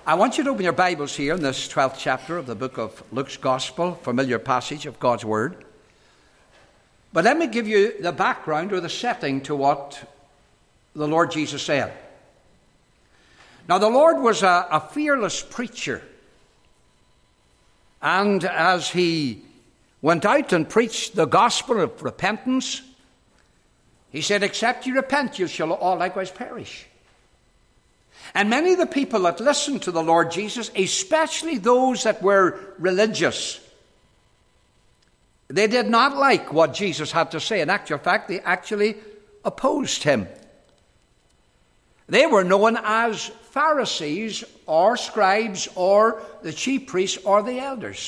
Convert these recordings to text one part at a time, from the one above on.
I want you to open your Bibles here in this 12th chapter of the book of Luke's Gospel, familiar passage of God's Word. But let me give you the background or the setting to what the Lord Jesus said. Now, the Lord was a fearless preacher. And as he went out and preached the gospel of repentance, he said, except you repent, you shall all likewise perish. And many of the people that listened to the Lord Jesus, especially those that were religious, they did not like what Jesus had to say. In actual fact, they actually opposed him. They were known as Pharisees or scribes or the chief priests or the elders.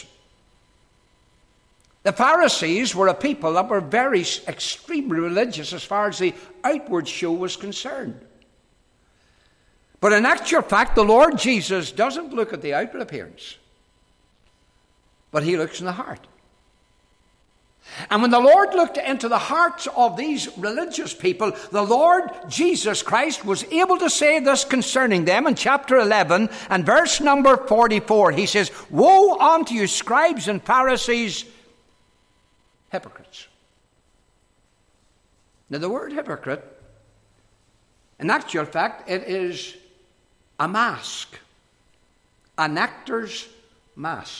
The Pharisees were a people that were very extremely religious as far as the outward show was concerned. But in actual fact, the Lord Jesus doesn't look at the outward appearance, but he looks in the heart. And when the Lord looked into the hearts of these religious people, the Lord Jesus Christ was able to say this concerning them in chapter 11 and verse number 44. He says, "Woe unto you, scribes and Pharisees, hypocrites." Now the word hypocrite, in actual fact, it is a mask, an actor's mask.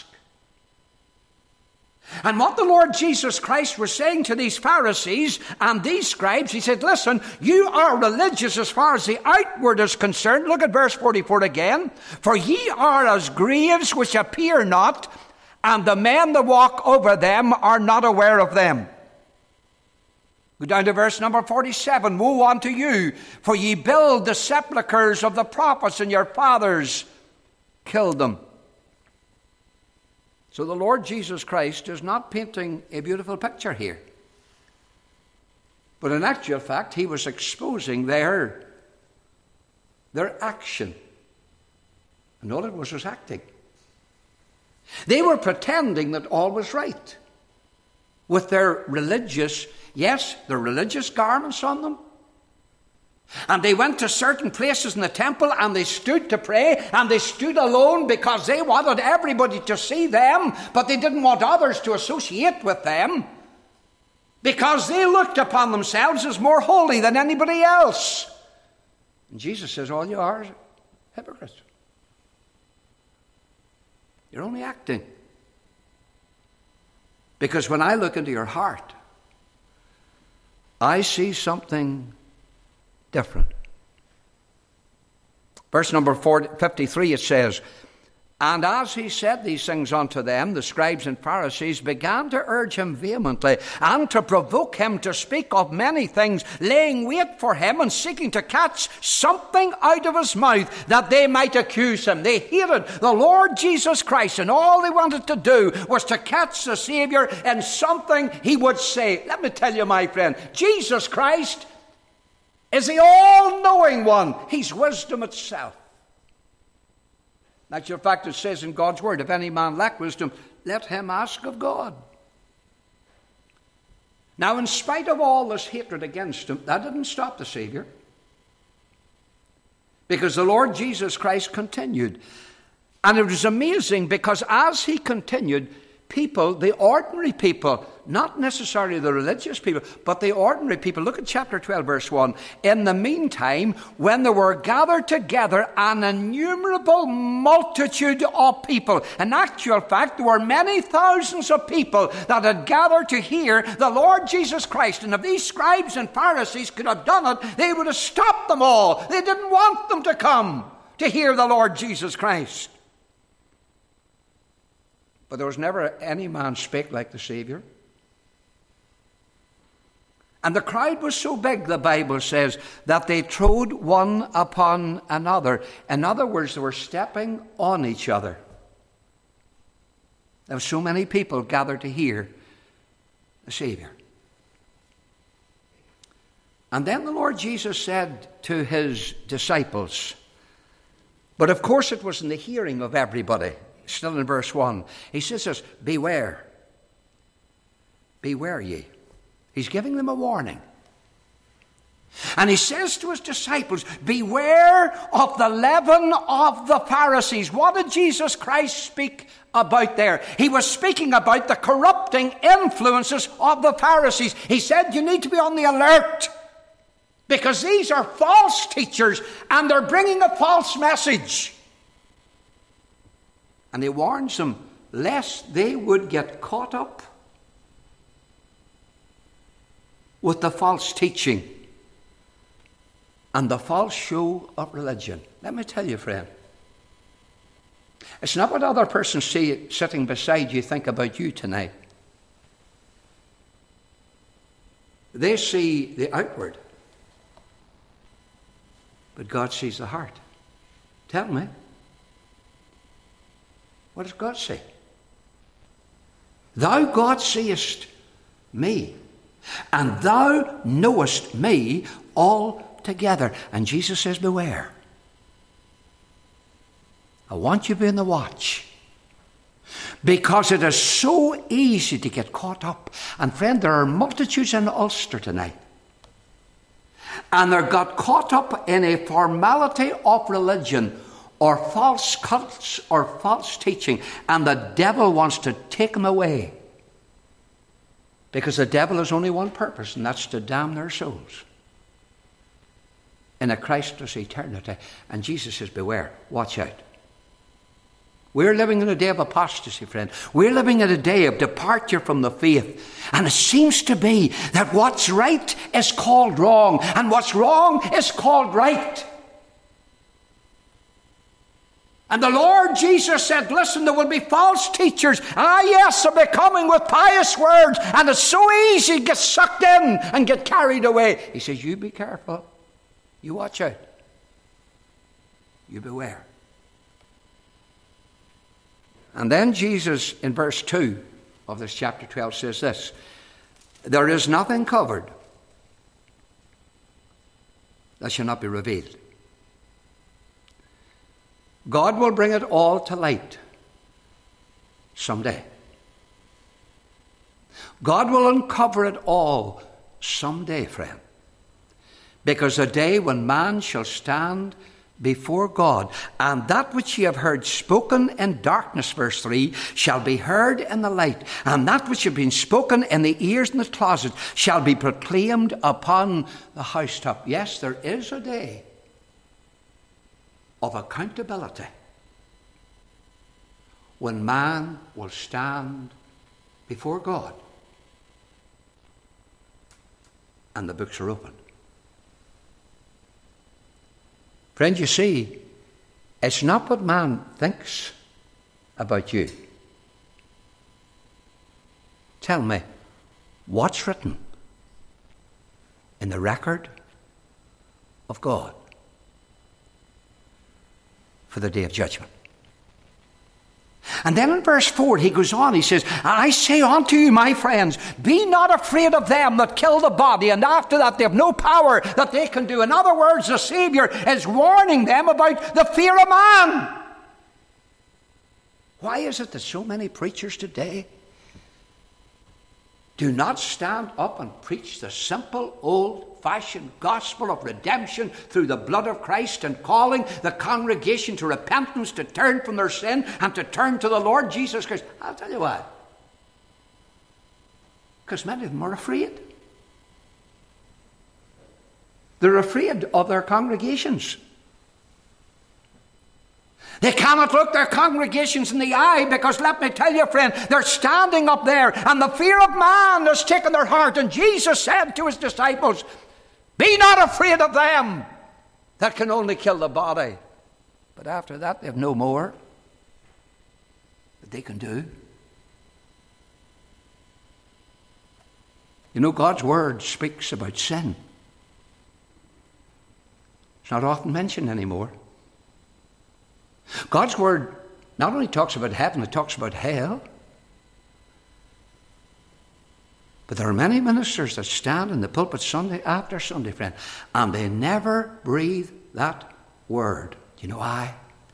And what the Lord Jesus Christ was saying to these Pharisees and these scribes, he said, listen, you are religious as far as the outward is concerned. Look at verse 44 again. "For ye are as graves which appear not, and the men that walk over them are not aware of them." Go down to verse number 47. "Woe unto you, for ye build the sepulchres of the prophets, and your fathers killed them." So the Lord Jesus Christ is not painting a beautiful picture here. But in actual fact, he was exposing their action. And all it was acting. They were pretending that all was right with their religious, yes, their religious garments on them. And they went to certain places in the temple and they stood to pray, and they stood alone because they wanted everybody to see them, but they didn't want others to associate with them because they looked upon themselves as more holy than anybody else. And Jesus says, all you are is hypocrites. You're only acting. Because when I look into your heart, I see something different. Verse number 53, it says, "And as he said these things unto them, the scribes and Pharisees began to urge him vehemently, and to provoke him to speak of many things, laying wait for him, and seeking to catch something out of his mouth, that they might accuse him." They hated the Lord Jesus Christ, and all they wanted to do was to catch the Savior in something he would say. Let me tell you, my friend, Jesus Christ is the all-knowing one. He's wisdom itself. In actual fact, it says in God's word, if any man lack wisdom, let him ask of God. Now, in spite of all this hatred against him, that didn't stop the Savior. Because the Lord Jesus Christ continued. And it was amazing because as he continued, people, the ordinary people, not necessarily the religious people, but the ordinary people. Look at chapter 12, verse 1. "In the meantime, when there were gathered together an innumerable multitude of people." In actual fact, there were many thousands of people that had gathered to hear the Lord Jesus Christ. And if these scribes and Pharisees could have done it, they would have stopped them all. They didn't want them to come to hear the Lord Jesus Christ. But there was never any man spake like the Savior. And the crowd was so big, the Bible says, that they trode one upon another. In other words, they were stepping on each other. There were so many people gathered to hear the Savior. And then the Lord Jesus said to his disciples, but of course it was in the hearing of everybody, still in verse 1, he says this, beware. Beware ye. He's giving them a warning. And he says to his disciples, beware of the leaven of the Pharisees. What did Jesus Christ speak about there? He was speaking about the corrupting influences of the Pharisees. He said you need to be on the alert, because these are false teachers and they're bringing a false message. And he warns them lest they would get caught up with the false teaching and the false show of religion. Let me tell you, friend, it's not what other persons see sitting beside you think about you tonight. They see the outward, but God sees the heart. Tell me, what does God say? Thou, God, seest me, and thou knowest me altogether. And Jesus says, beware. I want you to be on the watch, because it is so easy to get caught up. And friend, there are multitudes in Ulster tonight, and they got caught up in a formality of religion, or false cults, or false teaching, and the devil wants to take them away, because the devil has only one purpose, and that's to damn their souls in a Christless eternity. And Jesus says, beware, watch out. We're living in a day of apostasy, friend. We're living in a day of departure from the faith. And it seems to be that what's right is called wrong, and what's wrong is called right. And the Lord Jesus said, listen, there will be false teachers. Ah, yes, they'll be coming with pious words, and it's so easy to get sucked in and get carried away. He says, you be careful. You watch out. You beware. And then Jesus, in verse 2 of this chapter 12, says this: there is nothing covered that shall not be revealed. God will bring it all to light someday. God will uncover it all someday, friend. Because a day when man shall stand before God, and that which ye have heard spoken in darkness, verse 3, shall be heard in the light, and that which have been spoken in the ears in the closet shall be proclaimed upon the housetop. Yes, there is a day of accountability when man will stand before God and the books are opened. Friend, you see, it's not what man thinks about you. Tell me, what's written in the record of God for the day of judgment? And then in verse 4 he goes on, he says, I say unto you, my friends, be not afraid of them that kill the body, and after that they have no power that they can do. In other words, the Savior is warning them about the fear of man. Why is it that so many preachers today do not stand up and preach the simple, old-fashioned gospel of redemption through the blood of Christ, and calling the congregation to repentance, to turn from their sin, and to turn to the Lord Jesus Christ? I'll tell you why. Because many of them are afraid. They're afraid of their congregations. They cannot look their congregations in the eye, because let me tell you, friend, they're standing up there and the fear of man has taken their heart. And Jesus said to his disciples, be not afraid of them that can only kill the body, but after that they have no more that they can do. You know, God's word speaks about sin. It's not often mentioned anymore. God's word not only talks about heaven, it talks about hell. But there are many ministers that stand in the pulpit Sunday after Sunday, friend, and they never breathe that word. Do you know why?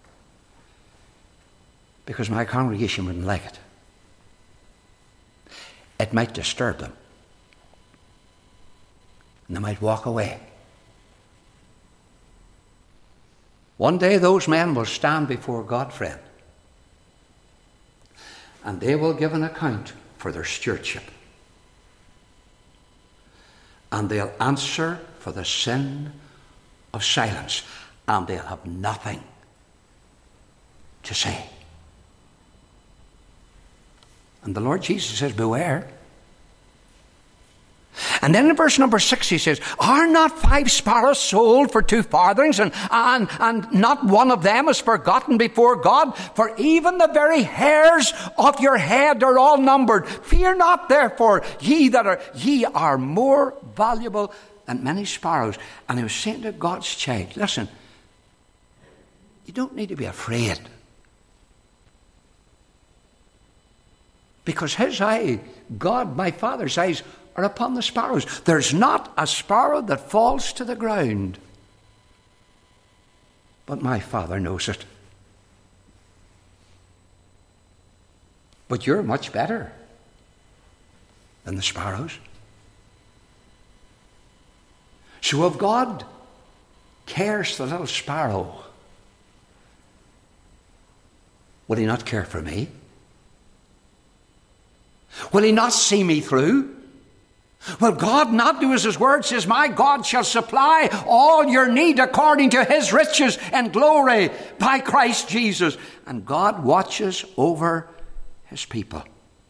Because my congregation wouldn't like it. It might disturb them. And they might walk away. One day those men will stand before God, friend, and they will give an account for their stewardship. And they'll answer for the sin of silence, and they'll have nothing to say. And the Lord Jesus says, beware. And then in verse number 6 he says, are not 5 sparrows sold for 2 farthings, and not one of them is forgotten before God? For even the very hairs of your head are all numbered. Fear not, therefore, ye are more valuable than many sparrows. And he was saying to God's child, listen, you don't need to be afraid. Because his eye, God, my Father's eyes, are upon the sparrows. There's not a sparrow that falls to the ground, but my Father knows it. But you're much better than the sparrows. So if God cares for the little sparrow, will he not care for me? Will he not see me through? Will God not do as his word says, my God shall supply all your need according to his riches and glory by Christ Jesus? And God watches over his people.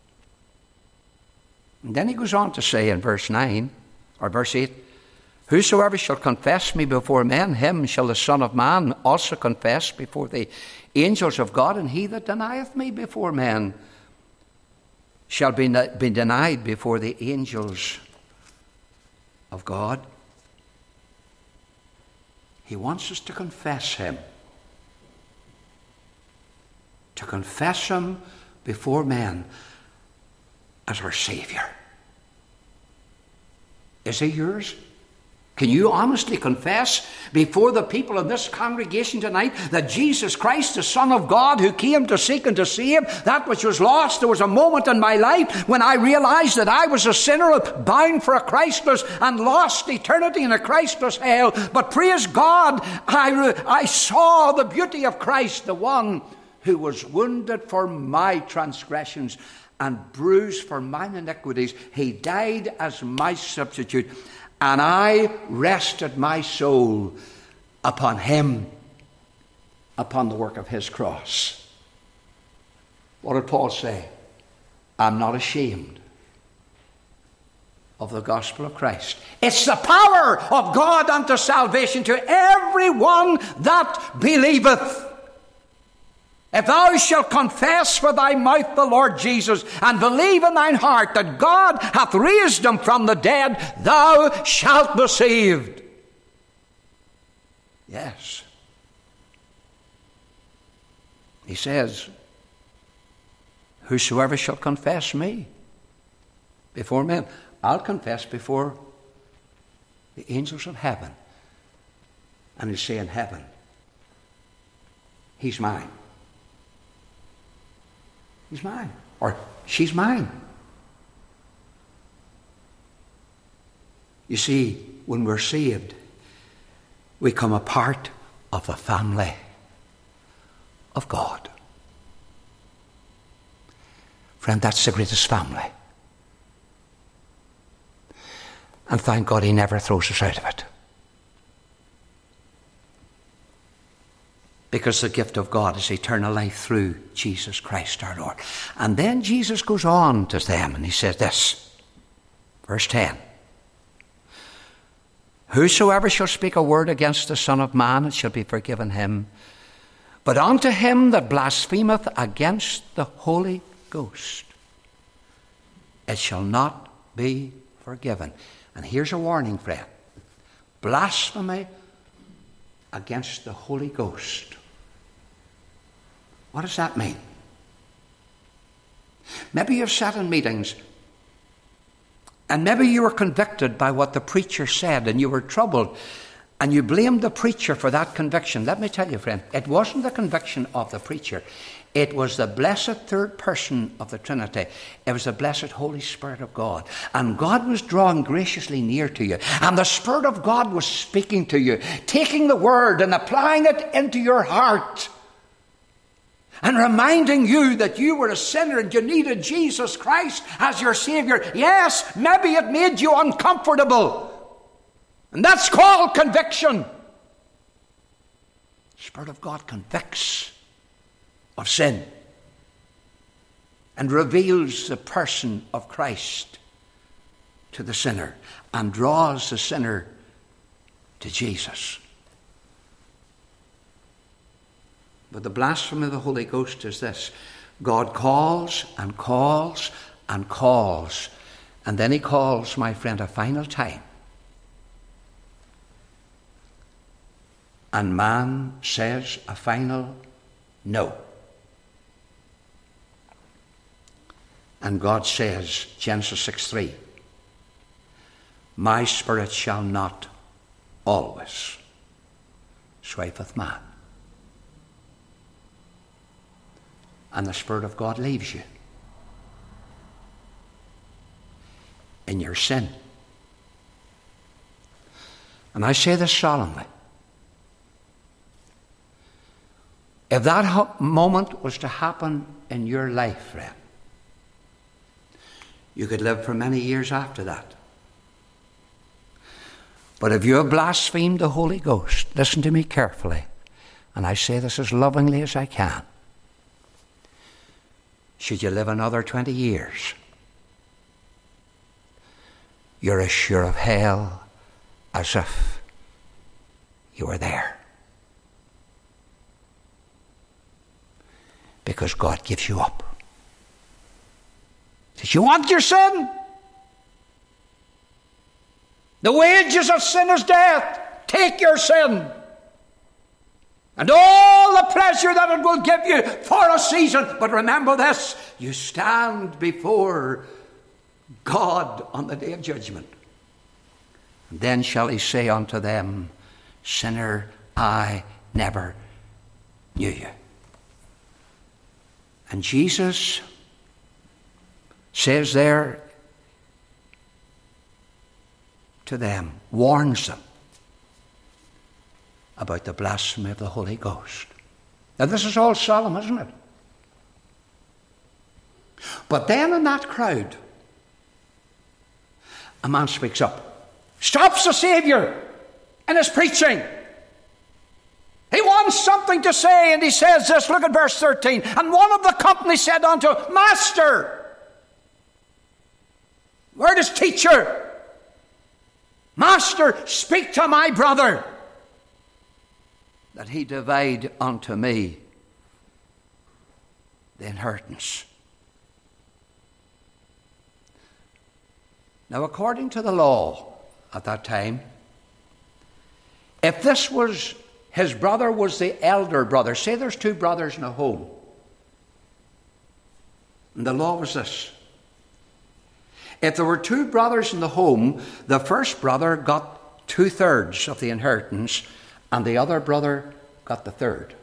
And then he goes on to say in verse 9, or verse 8, whosoever shall confess me before men, him shall the Son of Man also confess before the angels of God. And he that denieth me before men shall be denied before the angels of God. He wants us to confess him. To confess him before men as our Savior. Is he yours? Can you honestly confess before the people of this congregation tonight that Jesus Christ, the Son of God, who came to seek and to save that which was lost? There was a moment in my life when I realized that I was a sinner bound for a Christless and lost eternity in a Christless hell. But praise God, I saw the beauty of Christ, the one who was wounded for my transgressions and bruised for mine iniquities. He died as my substitute. And I rested my soul upon him, upon the work of his cross. What did Paul say? I'm not ashamed of the gospel of Christ. It's the power of God unto salvation to everyone that believeth. If thou shalt confess with thy mouth the Lord Jesus, and believe in thine heart that God hath raised him from the dead, thou shalt be saved. Yes. He says, whosoever shall confess me before men, I'll confess before the angels of heaven. And he'll say in heaven, he's mine. He's mine. Or she's mine. You see, when we're saved, we become a part of the family of God. Friend, that's the greatest family. And thank God he never throws us out of it. Because the gift of God is eternal life through Jesus Christ our Lord. And then Jesus goes on to them and he says this, verse 10. Whosoever shall speak a word against the Son of Man, it shall be forgiven him. But unto him that blasphemeth against the Holy Ghost, it shall not be forgiven. And here's a warning, friend. Blasphemy against the Holy Ghost. What does that mean? Maybe you've sat in meetings and maybe you were convicted by what the preacher said and you were troubled and you blame the preacher for that conviction, let me tell you, friend, it wasn't the conviction of the preacher. It was the blessed third person of the Trinity. It was the blessed Holy Spirit of God. And God was drawing graciously near to you. And the Spirit of God was speaking to you, taking the word and applying it into your heart, and reminding you that you were a sinner and you needed Jesus Christ as your Savior. Yes, maybe it made you uncomfortable. And that's called conviction. The Spirit of God convicts of sin and reveals the person of Christ to the sinner and draws the sinner to Jesus. But the blasphemy of the Holy Ghost is this: God calls and calls and calls, and then he calls, my friend, a final time. And man says a final no. And God says, Genesis 6:3, my spirit shall not always strive with man. And the Spirit of God leaves you in your sin. And I say this solemnly. If that moment was to happen in your life, friend, you could live for many years after that. But if you have blasphemed the Holy Ghost, listen to me carefully, and I say this as lovingly as I can. Should you live another 20 years, you're as sure of hell as if you were there. Because God gives you up. Says, you want your sin? The wages of sin is death. Take your sin. And all the pleasure that it will give you for a season. But remember this, you stand before God on the day of judgment. And then shall he say unto them, sinner, I never knew you. And Jesus says there to them, warns them about the blasphemy of the Holy Ghost. Now this is all solemn, isn't it? But then in that crowd, a man speaks up, stops the Savior in his preaching. He wants something to say, and he says this. Look at verse 13. And one of the company said unto him, Master. Word is teacher. Master, speak to my brother, that he divide unto me the inheritance. Now, according to the law at that time, if this was his brother, was the elder brother. Say there's two brothers in a home. And the law was this. If there were two brothers in the home, the first brother got 2/3 of the inheritance, and the other brother got the third.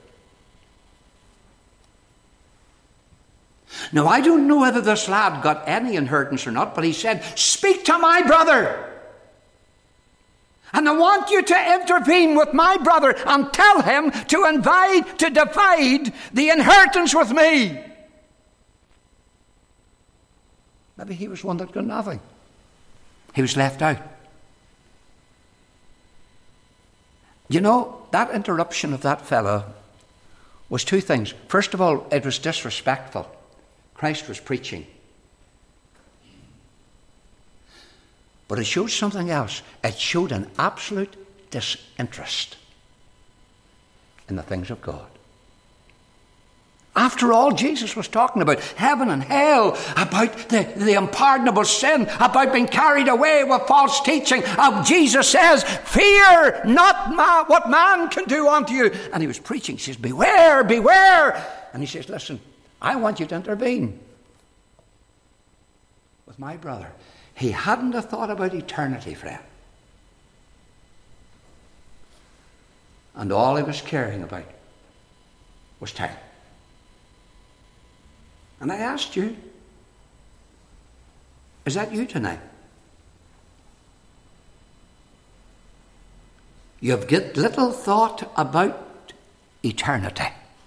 Now, I don't know whether this lad got any inheritance or not, but he said, speak to my brother. And I want you to intervene with my brother and tell him to divide the inheritance with me. Maybe he was one that got nothing. He was left out. You know, that interruption of that fellow was two things. First of all, it was disrespectful. Christ was preaching. But it showed something else. It showed an absolute disinterest in the things of God. After all, Jesus was talking about heaven and hell, about the unpardonable sin, about being carried away with false teaching. Jesus says, fear not what man can do unto you. And he was preaching. He says, beware, beware. And he says, listen, I want you to intervene with my brother. He hadn't a thought about eternity, friend. And all he was caring about was time. And I asked you, is that you tonight? You've got little thought about eternity.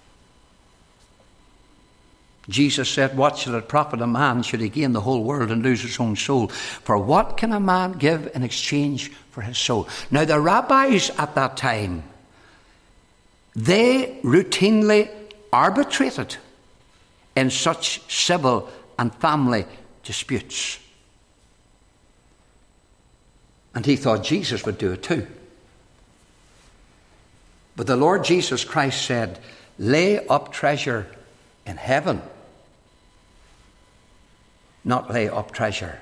Jesus said, what shall it profit a man should he gain the whole world and lose his own soul? For what can a man give in exchange for his soul? Now the rabbis at that time, they routinely arbitrated in such civil and family disputes. And he thought Jesus would do it too. But the Lord Jesus Christ said, lay up treasure in heaven, not lay up treasure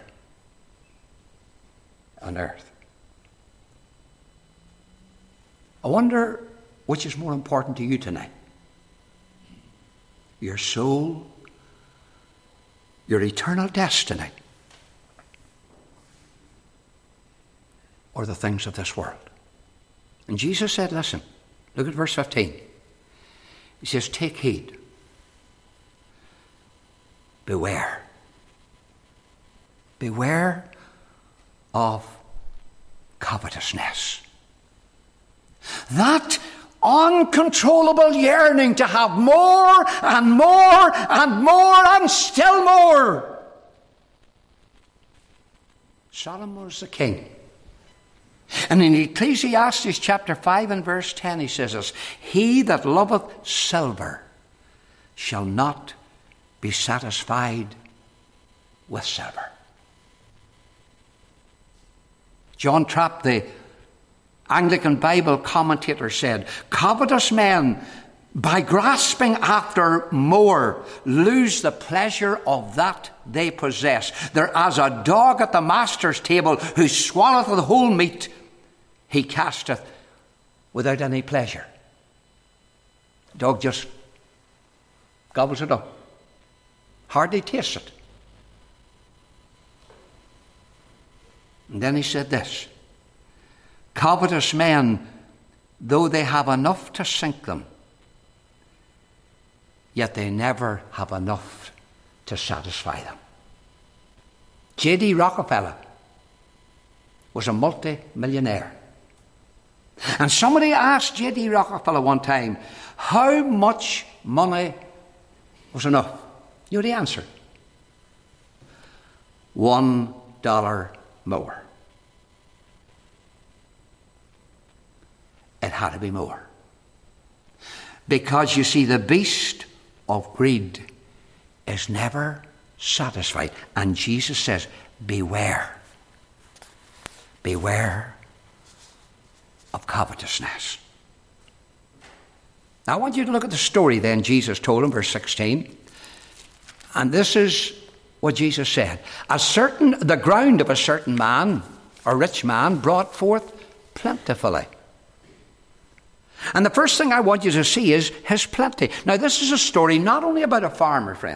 on earth. I wonder which is more important to you tonight. Your soul, your eternal destiny, or the things of this world. And Jesus said, listen, look at verse 15. He says, take heed. Beware. Beware of covetousness. That uncontrollable yearning to have more and more and more and still more. Solomon was the king. And in Ecclesiastes chapter 5 and verse 10 he says this, he that loveth silver shall not be satisfied with silver. John Trapp, the Anglican Bible commentator, said, covetous men, by grasping after more, lose the pleasure of that they possess. They're as a dog at the master's table who swalloweth the whole meat he casteth without any pleasure. The dog just gobbles it up. Hardly tastes it. And then he said this, covetous men, though they have enough to sink them, yet they never have enough to satisfy them. J.D. Rockefeller was a multi-millionaire. And somebody asked J.D. Rockefeller one time, how much money was enough? You know the answer? $1 more. It had to be more. Because you see, the beast of greed is never satisfied. And Jesus says, beware. Beware of covetousness. Now I want you to look at the story then Jesus told in verse 16. And this is what Jesus said. The ground of a certain man, a rich man, brought forth plentifully. And the first thing I want you to see is his plenty. Now this is a story not only about a farmer, friend.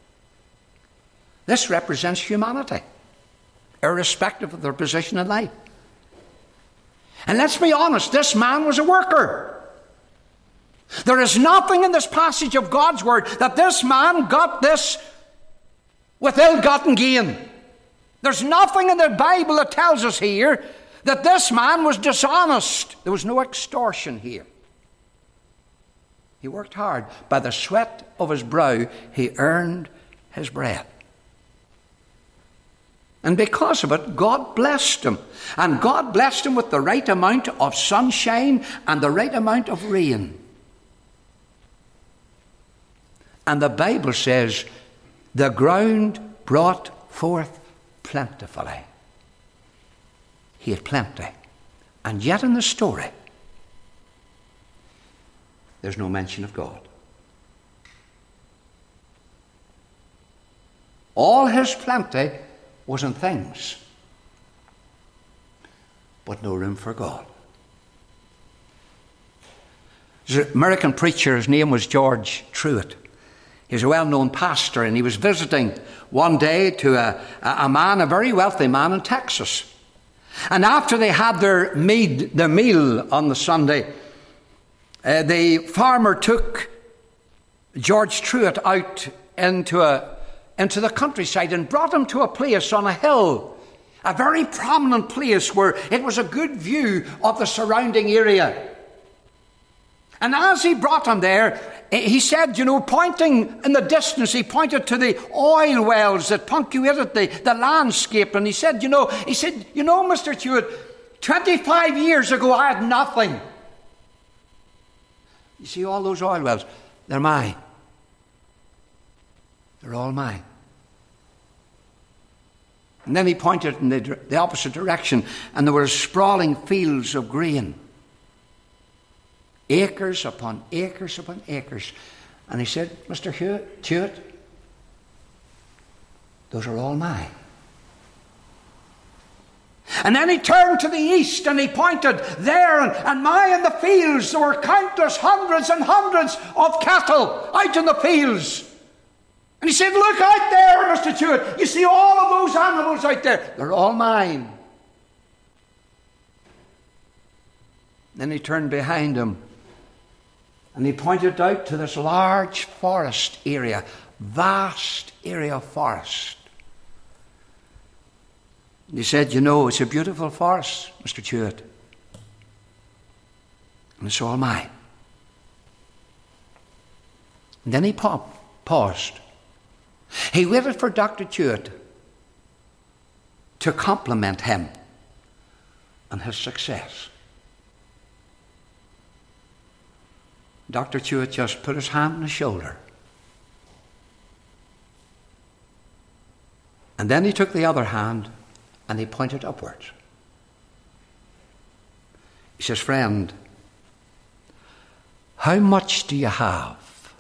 This represents humanity, irrespective of their position in life. And let's be honest, this man was a worker. There is nothing in this passage of God's word that this man got this with ill-gotten gain. There's nothing in the Bible that tells us here that this man was dishonest. There was no extortion here. He worked hard. By the sweat of his brow, he earned his bread. And because of it, God blessed him. And God blessed him with the right amount of sunshine and the right amount of rain. And the Bible says, the ground brought forth plentifully. He had plenty. And yet in the story, there's no mention of God. All his plenty was in things, but no room for God. There's an American preacher, his name was George Truett. He was a well-known pastor, and he was visiting one day to a man, a very wealthy man in Texas. And after they had their meal on the Sunday, the farmer took George Truett out into the countryside and brought him to a place on a hill, a very prominent place where it was a good view of the surrounding area. And as he brought him there, he said, pointing in the distance, he pointed to the oil wells that punctuated the landscape. And he said, Mr. Truett, 25 years ago I had nothing. You see all those oil wells? They're mine. They're all mine. And then he pointed in the opposite direction, and there were sprawling fields of grain. Acres upon acres upon acres. And he said, Mr. Truett, those are all mine. And then he turned to the east and he pointed there, and in the fields there were countless hundreds and hundreds of cattle out in the fields. And he said, look out there, Mr. Truett. You see all of those animals out there? They're all mine. Then he turned behind him and he pointed out to this large forest area, vast area of forest. And he said, it's a beautiful forest, Mr. Truett. And it's all mine. And then he paused. He waited for Dr. Truett to compliment him on his success. Dr. Truett just put his hand on his shoulder. And then he took the other hand and he pointed upwards. He says, friend, how much do you have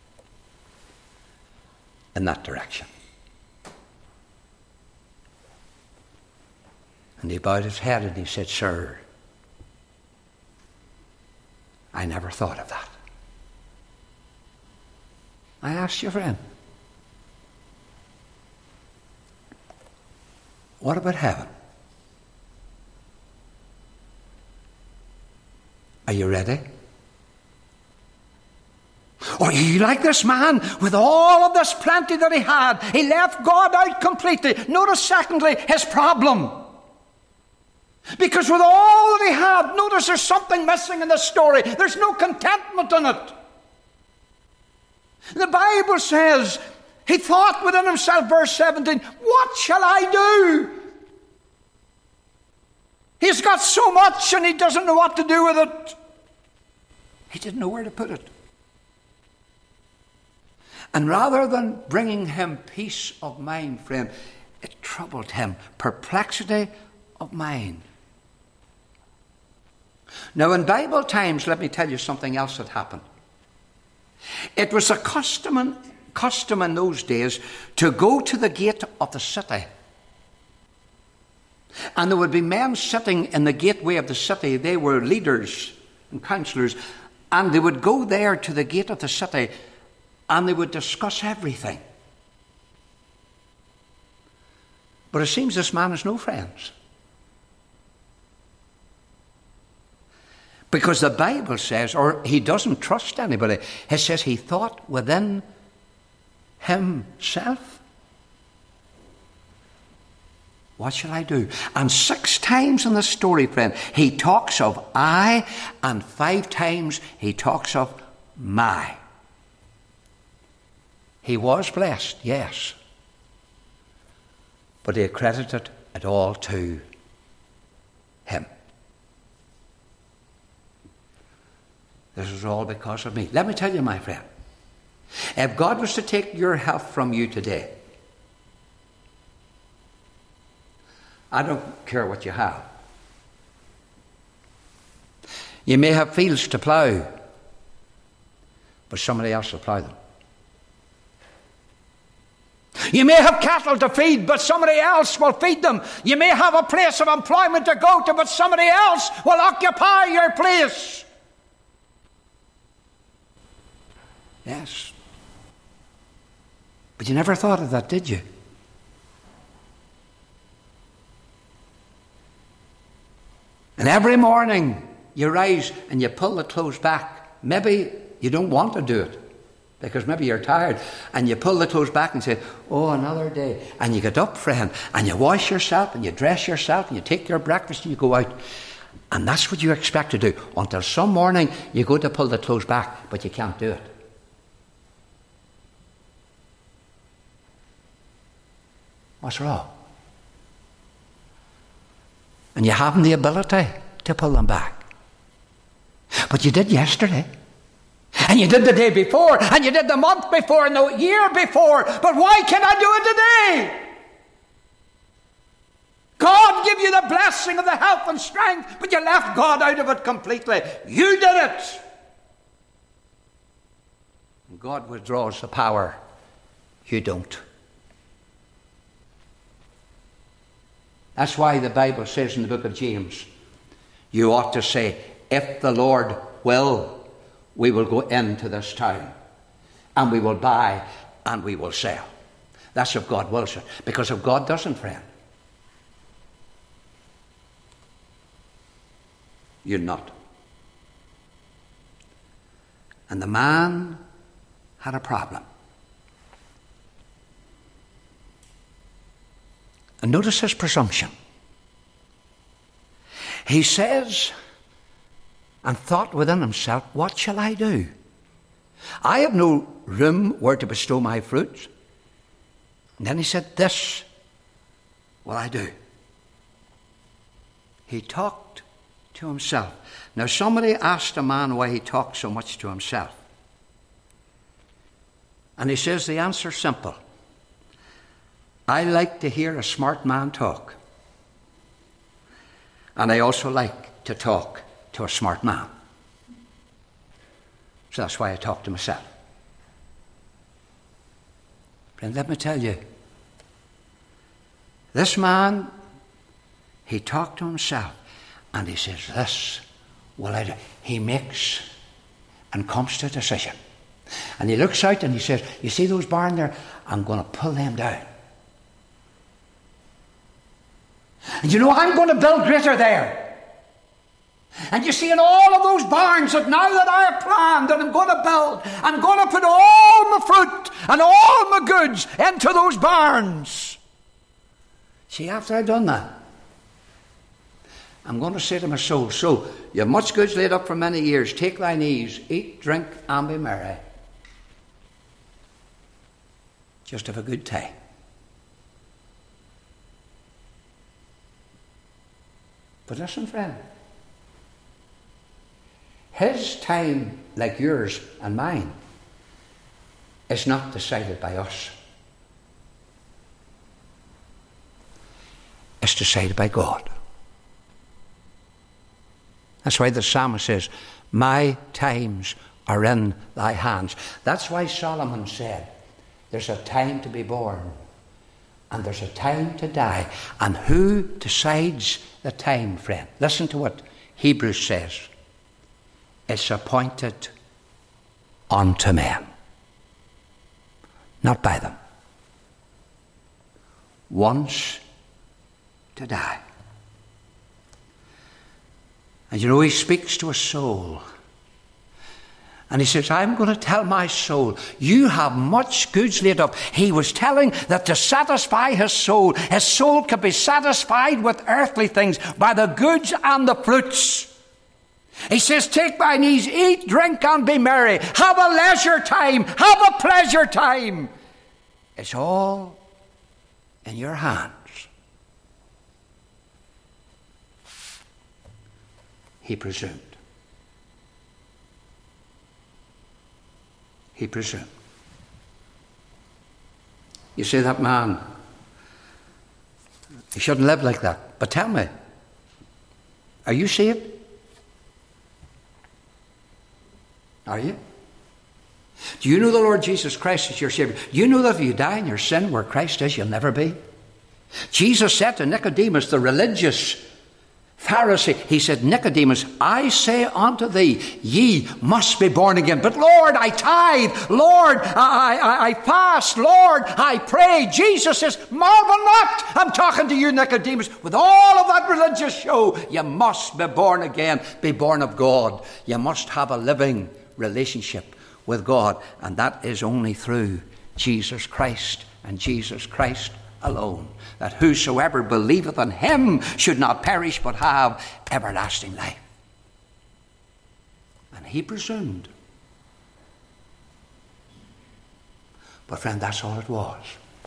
in that direction? And he bowed his head and he said, sir, I never thought of that. I asked you, friend, what about heaven? Are you ready? Or are you like this man with all of this plenty that he had? He left God out completely. Notice, secondly, his problem. Because with all that he had, notice there's something missing in the story. There's no contentment in it. The Bible says, he thought within himself, verse 17, what shall I do? He's got so much and he doesn't know what to do with it. He didn't know where to put it. And rather than bringing him peace of mind, friend, it troubled him, perplexity of mind. Now, in Bible times, let me tell you something else that happened. It was a custom in those days to go to the gate of the city. And there would be men sitting in the gateway of the city. They were leaders and councillors. And they would go there to the gate of the city and they would discuss everything. But it seems this man has no friends. Because the Bible says, or he doesn't trust anybody. It says he thought within himself, what shall I do? And 6 times in the story, friend, he talks of I, and 5 times he talks of my. He was blessed, yes. But he accredited it all to him. This is all because of me. Let me tell you, my friend, if God was to take your health from you today, I don't care what you have. You may have fields to plough, but somebody else will plough them. You may have cattle to feed, but somebody else will feed them. You may have a place of employment to go to, but somebody else will occupy your place. Yes. But you never thought of that, did you? And every morning you rise and you pull the clothes back maybe you don't want to do it because maybe you're tired, and you pull the clothes back and say, oh, another day. And you get up, friend, and you wash yourself, and you dress yourself, and you take your breakfast, and you go out. And that's what you expect to do until some morning you go to pull the clothes back, but you can't do it. What's wrong? And you haven't the ability to pull them back. But you did yesterday. And you did the day before. And you did the month before and the year before. But why can't I do it today? God give you the blessing of the health and strength, but you left God out of it completely. You did it. And God withdraws the power. You don't. That's why the Bible says in the book of James, you ought to say, if the Lord will, we will go into this town, and we will buy, and we will sell. That's if God wills it. Because if God doesn't, friend, you're not. And the man had a problem. And notice his presumption. He says, and thought within himself, what shall I do? I have no room where to bestow my fruit. And then he said, this will I do. He talked to himself. Now somebody asked a man why he talked so much to himself. And he says the answer's simple. I like to hear a smart man talk. And I also like to talk to a smart man. So that's why I talk to myself. Friend, let me tell you, this man, he talked to himself, and he says, this will I do. He makes and comes to a decision. And he looks out and he says, you see those barns there? I'm going to pull them down. And you know, I'm going to build greater there. And you see, in all of those barns that now that I have planned that I'm going to build, I'm going to put all my fruit and all my goods into those barns. See, after I've done that, I'm going to say to my soul, so you have much goods laid up for many years. Take thine ease, eat, drink, and be merry. Just have a good time. But listen, friend. His time, like yours and mine, is not decided by us. It's decided by God. That's why the psalmist says, my times are in thy hands. That's why Solomon said, there's a time to be born, and there's a time to die. And who decides the time, friend? Listen to what Hebrews says. It's appointed unto men, not by them. Once to die. And you know, he speaks to a soul. And he says, I'm going to tell my soul, you have much goods laid up. He was telling that to satisfy his soul could be satisfied with earthly things by the goods and the fruits. He says, take thine ease, eat, drink, and be merry. Have a leisure time. Have a pleasure time. It's all in your hands. He presumed. He presumed. You see, that man, he shouldn't live like that. But tell me, are you saved? Are you? Do you know the Lord Jesus Christ is your Savior? Do you know that if you die in your sin where Christ is, you'll never be? Jesus said to Nicodemus, the religious Pharisee, he said, Nicodemus, I say unto thee, ye must be born again. But Lord, I tithe. Lord, I fast. Lord, I pray. Jesus says, marvel not. I'm talking to you, Nicodemus. With all of that religious show, you must be born again. Be born of God. You must have a living, relationship with God, and that is only through Jesus Christ and Jesus Christ alone. That whosoever believeth on him should not perish but have everlasting life. And he presumed. But friend, that's all it was.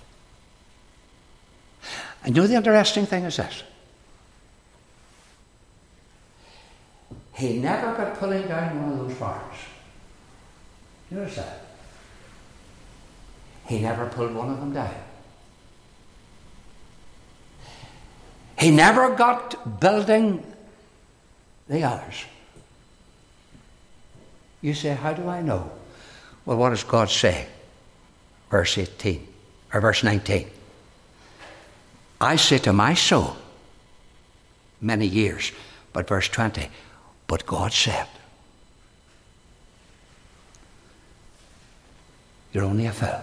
And you know the interesting thing is this. He never got pulling down one of those bars. You notice that? He never pulled one of them down. He never got building the others. You say, how do I know? Well, what does God say? Verse 18, or verse 19. I say to my soul, many years, but verse 20, but God said, you're only a fool.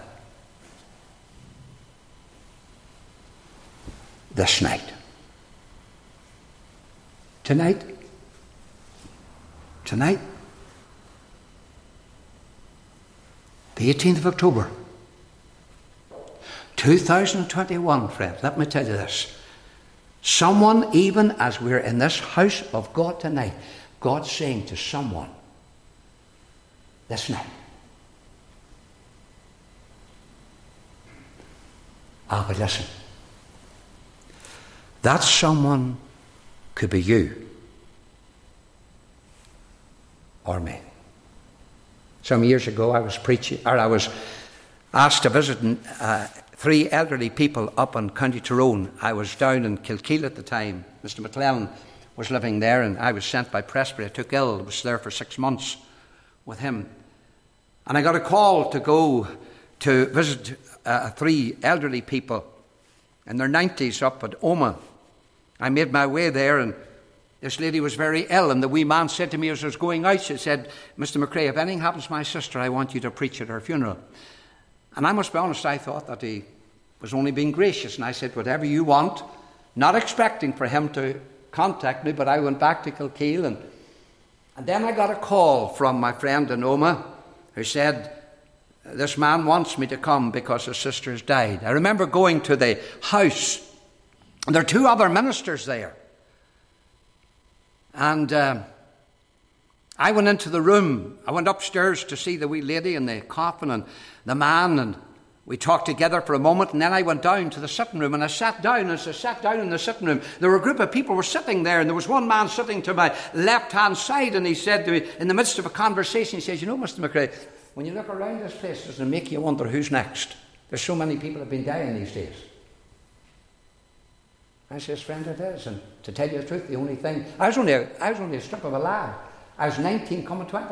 This night. Tonight, the 18th of October, 2021, friend, let me tell you this. Someone, even as we're in this house of God tonight, God's saying to someone this night, but listen, that someone could be you or me. Some years ago I was asked to visit 3 elderly people up in County Tyrone. I was down in Kilkeel at the time. Mr. McClellan was living there, and I was sent by Presbytery. I took ill. I was there for 6 months with him. And I got a call to go to visit 3 elderly people in their 90s up at Omagh. I made my way there, and this lady was very ill, and the wee man said to me as I was going out, she said, Mr. McRae, if anything happens to my sister, I want you to preach at her funeral. And I must be honest, I thought that he was only being gracious, and I said, whatever you want, not expecting for him to contact me, but I went back to Kilkeel, and then I got a call from my friend in Omagh, who said, this man wants me to come because his sister has died. I remember going to the house, and there are 2 other ministers there. And I went into the room. I went upstairs to see the wee lady and the coffin and the man, and we talked together for a moment, and then I went down to the sitting room, and I sat down. As I sat down in the sitting room, there were a group of people were sitting there, and there was one man sitting to my left-hand side, and he said to me, in the midst of a conversation, he says, you know, Mr. McRae, when you look around this place, doesn't it make you wonder who's next? There's so many people have been dying these days. I says, friend, it is. And to tell you the truth, the only thing, I was only a strip of a lad. I was 19 coming 20.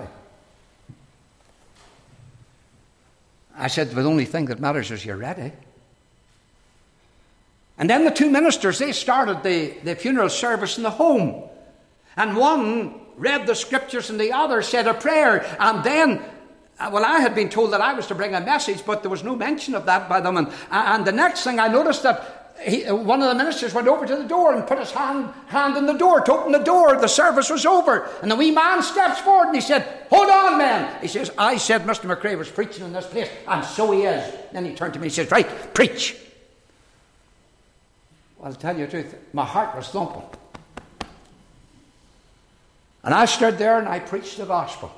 I said, the only thing that matters is you're ready. And then the 2 ministers, they started the funeral service in the home. And one read the scriptures and the other said a prayer. And then, I had been told that I was to bring a message, but there was no mention of that by them. And the next thing I noticed that one of the ministers went over to the door and put his hand in the door to open the door. The service was over. And the wee man steps forward and he said, hold on, man. He says, I said Mr. McRae was preaching in this place, and so he is. Then he turned to me and says, right, preach. Well, to tell you the truth, my heart was thumping. And I stood there and I preached the gospel.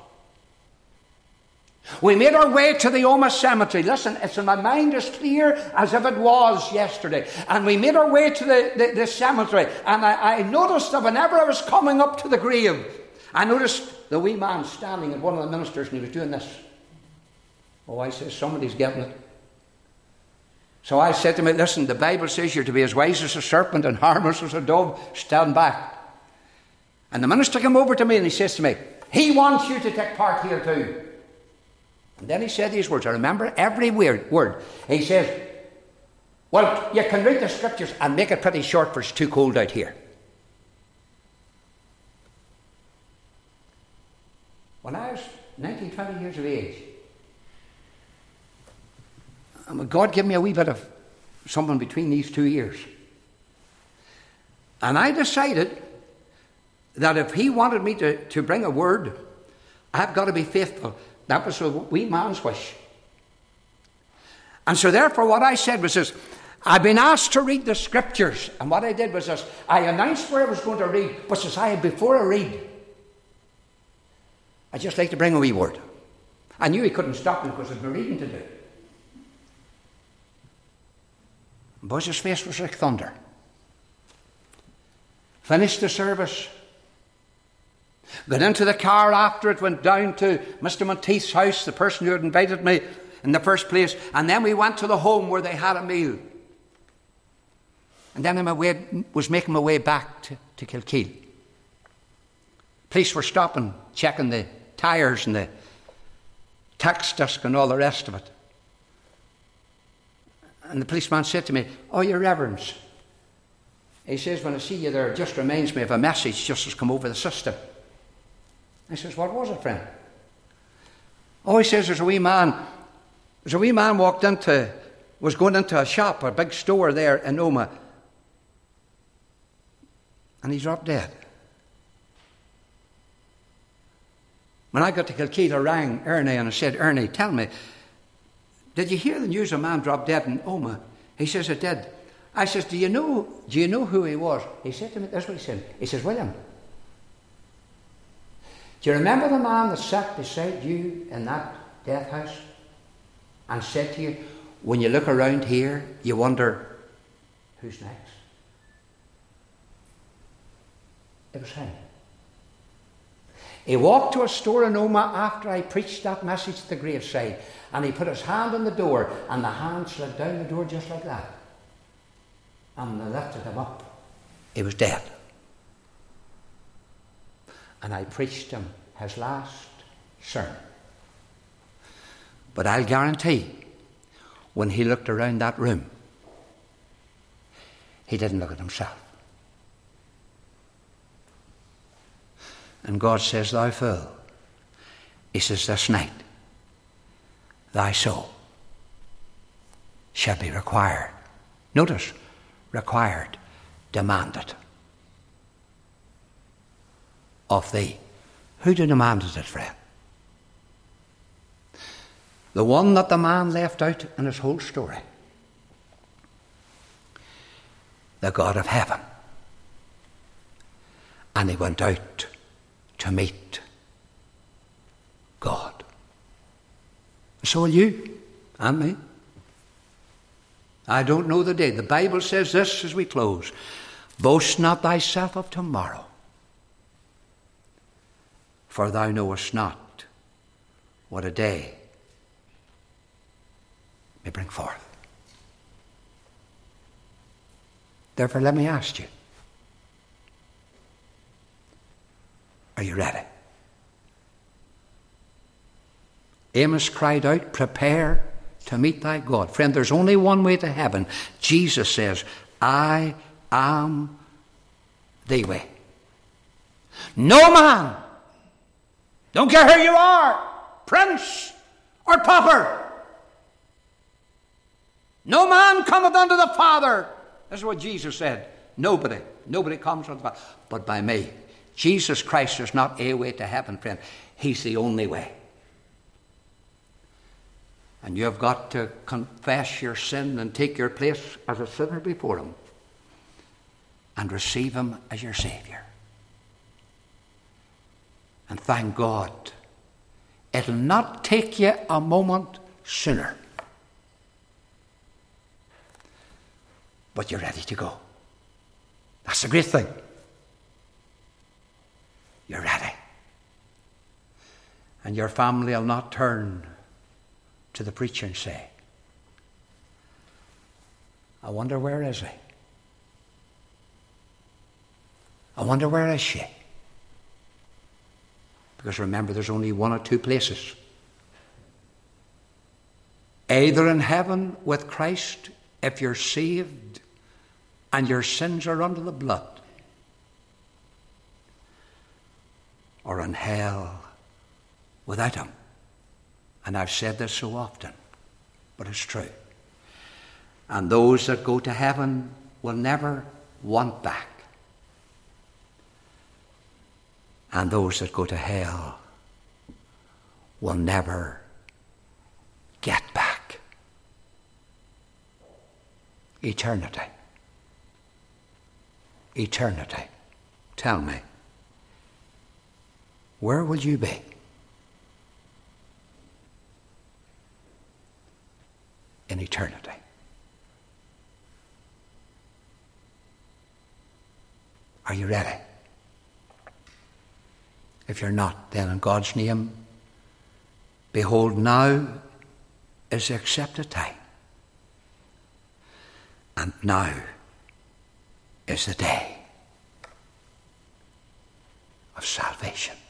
We made our way to the Omagh Cemetery. Listen, it's in my mind as clear as if it was yesterday. And we made our way to the cemetery. And I noticed that whenever I was coming up to the grave, I noticed the wee man standing at one of the ministers, and he was doing this. Oh, I said, somebody's getting it. So I said to him, listen, the Bible says you're to be as wise as a serpent and harmless as a dove. Stand back. And the minister came over to me and he says to me, he wants you to take part here too. And then he said these words. I remember every word. He says, well, you can read the scriptures and make it pretty short, for it's too cold out here. When I was 19, 20 years of age, God gave me a wee bit of something between these 2 years. And I decided that if he wanted me to bring a word, I've got to be faithful. That was a wee man's wish. And so therefore what I said was this: I've been asked to read the scriptures. And what I did was this: I announced where I was going to read, but before I read, I'd just like to bring a wee word. I knew he couldn't stop me because I'd been reading to do. Buzz's face was like thunder. Finished the service. Got into the car after it, went down to Mr. Monteith's house, the person who had invited me in the first place, and then we went to the home where they had a meal. And then I was making my way back to Kilkeel. Police were stopping, checking the tyres and the tax disc and all the rest of it. And the policeman said to me, "Oh, your reverence," he says, "when I see you there, it just reminds me of a message just has come over the system." I says, "What was it, friend?" "Oh," he says, there's a wee man was going into a shop, a big store there in Omagh, and he dropped dead. When I got to Kilkeel, I rang Ernie and I said, "Ernie, tell me, did you hear the news a man dropped dead in Omagh?" He says, "I did." I says, do you know who he was?" He said to me, that's what he said. He says, "William, do you remember the man that sat beside you in that death house and said to you, when you look around here, you wonder, who's next?" It was him. He walked to a store in Omagh after I preached that message at the graveside, and he put his hand on the door, and the hand slid down the door just like that. And they lifted him up. He was dead. And I preached him his last sermon. But I'll guarantee, when he looked around that room, he didn't look at himself. And God says, "Thou fool," he says, "this night thy soul shall be required." Notice, required, demanded of thee. Who demanded it, friend? The one that the man left out in his whole story. The God of heaven. And he went out to meet God. So will you and me. I don't know the day. The Bible says this as we close: "Boast not thyself of tomorrow, for thou knowest not what a day may bring forth." Therefore, let me ask you, are you ready? Amos cried out, "Prepare to meet thy God." Friend, there's only one way to heaven. Jesus says, "I am the way." No man, don't care who you are, prince or pauper, no man cometh unto the Father. This is what Jesus said. Nobody comes unto the Father but by me. Jesus Christ is not a way to heaven, friend. He's the only way. And you have got to confess your sin and take your place as a sinner before him and receive him as your Saviour. And thank God, it'll not take you a moment sooner. But you're ready to go. That's the great thing. You're ready. And your family will not turn to the preacher and say, "I wonder where is he? I wonder where is she?" Because remember, there's only one or two places. Either in heaven with Christ, if you're saved and your sins are under the blood, or in hell without him. And I've said this so often, but it's true. And those that go to heaven will never want back. And those that go to hell will never get back. Eternity. Eternity. Tell me, where will you be? In eternity. Are you ready? If you're not, then in God's name, behold, now is the accepted time. And now is the day of salvation.